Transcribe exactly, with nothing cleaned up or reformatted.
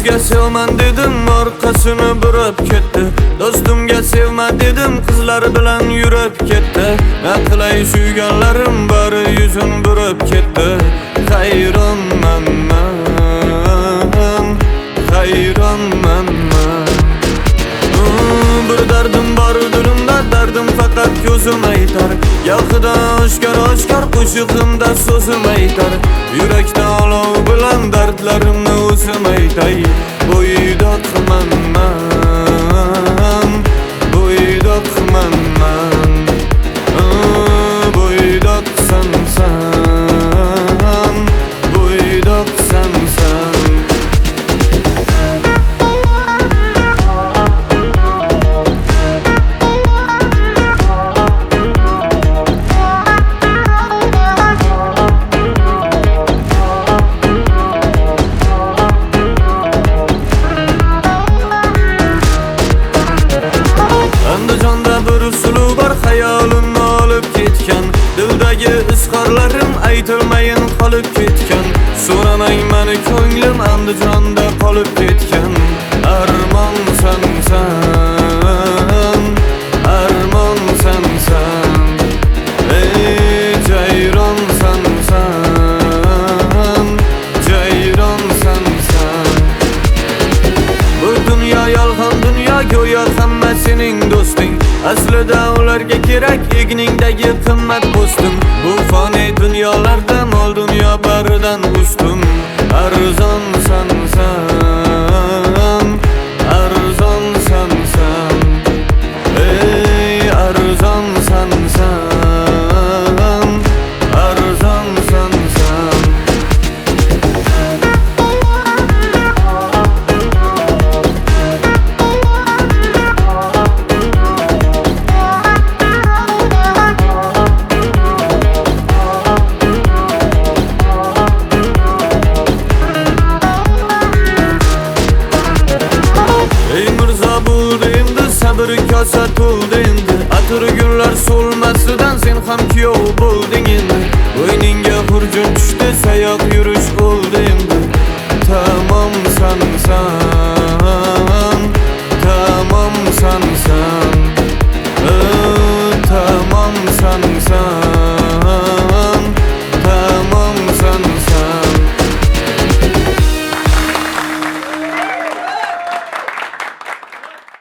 Sizga sevman dedim, orqasini burib ketdi. Do'stimga sevma dedim, qizlar bilan yurib ketdi. Na qilay suyganlarim bari yuzin burib ketdi. Hayronman men, hayronman men. Bir dardim bor dilimda, dardim faqat ko'zim aytar. Yo'qida oshkor oshkor qo'shig'imda so'zim aytar. Yurakda olov bilan dardlarimni o'zim aytay. Bo'ydoqman men, bo'ydoqman men. Bo'ydoqsan sen, bo'ydoqsan sen. Andijonda bir suluv bor, hayolimni olib ketgan. Dildagi izhorlarim aytilmayin qolib ketgan. So'ramang meni ko'nglim Andijonda qolib ketgan. Armon sen sen, armon sen sen. Ey jayron sen sen, jayron sen sen. Bu dunyo yolg'on dunyo, go'yo hamma sening do'sting. Aslida ularga kerak egningdagi qimmat po'stim. Bu foniy dunyolarda mol dunyo baridan ustun. Arzon san san, arzon san san. Ey arzon san san, arzon san san. Bir kosa to'ldi endi. Atir gullar so'lmasidan sen ham kuyov bo'lding endi. Bo'yningga xurjun tushdi, sayoq yurish